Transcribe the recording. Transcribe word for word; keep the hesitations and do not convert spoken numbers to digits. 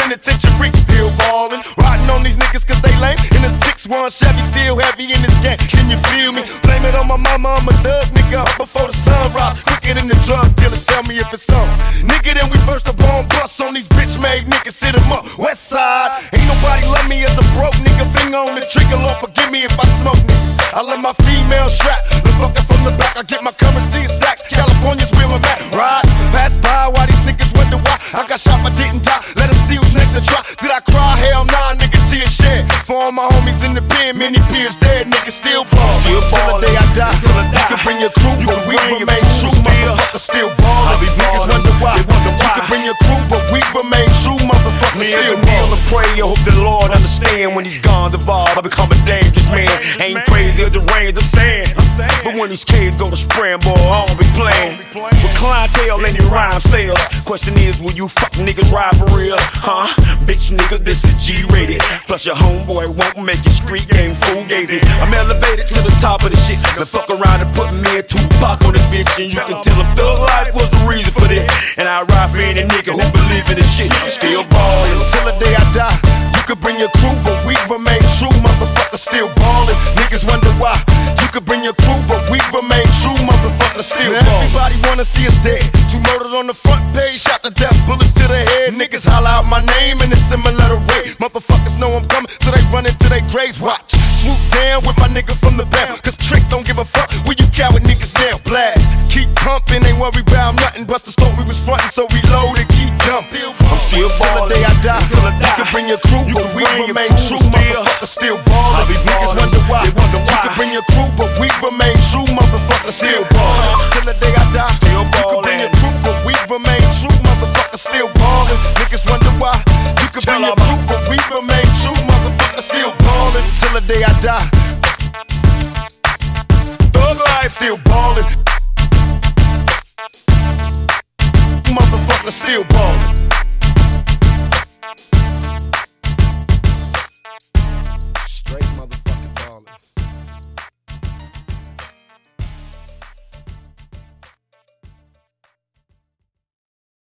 penitentiary, still ballin'. Riding on these niggas cause they lame. In a six one Chevy, still heavy in this game. Can you feel me? Blame it on my mama, I'm a thug nigga. Up before the sunrise, quicker than the drug dealers. Tell me if it's on. Nigga, then we first up on bus on these bitch-made niggas. Sit 'em up, west side. Ain't nobody love me as a broke nigga. Finger on the trigger, Lord forgive me if I smoke niggas. I let my female strap, the fucker from the back. I get my currency in stacks. California's where I'm at. Ride, pass by while these niggas wonder why I got shot but didn't die. Let them see who's next to try. Did I cry? Hell nah, nigga, tear shed. For all my homies in the pen, many peers dead, niggas still ball. Still ball till the day I die. Till I die. You can bring your crew, but we remain true. Motherfuckers still ballin'. Niggas wonder why. You can bring your crew, but we remain true. Motherfuckers still ballin'. And pray, I hope the Lord understand when these guns evolve. I become a dangerous man. Ain't crazy or deranged, I'm saying. But when these kids go to spraying, boy, I don't be playing. With clientele and your rhyme sales. Question is, will you fuck niggas ride for real? Huh? Bitch nigga, this is G-rated. Plus your homeboy won't make your street game fugazi. I'm elevated to the top of the shit. Now fuck around and put me and Tupac on this bitch. And you can tell them thug life was the reason for this. And I ride for any nigga who believe in this shit. I'm still ballin'. Till the day I die. You could bring your crew, but we remain true. Motherfuckers still ballin'. Niggas wonder why. You could bring your crew, but we remain true. Motherfuckers still ballin'. Everybody wanna see us dead. Two murdered on the front page, shot to death, bullets to the head. Niggas holler out my name in a similar way. Motherfuckers know I'm coming, so they run into their graves. Watch, swoop down with my nigga from the band. Cause Trick don't give a fuck where you coward niggas now. Blast, keep pumping, ain't worry about nothing. Bust the store we was frontin', so we loaded, keep dumping. I'm still ballin'. Till the day I die. Till I die. You can bring your crew, but we remain true. Motherfuckers still ballin'. Niggas wonder why. You can bring your crew, but we remain true. Motherfuckers still ballin'. Till the day I die. Still You can bring ballin'. your crew, but we remain true. Motherfuckers still ballin'. Niggas wonder why. You can bring your crew, but we remain true. Motherfuckers still ballin'. Till the day I die. Thug life still ballin'.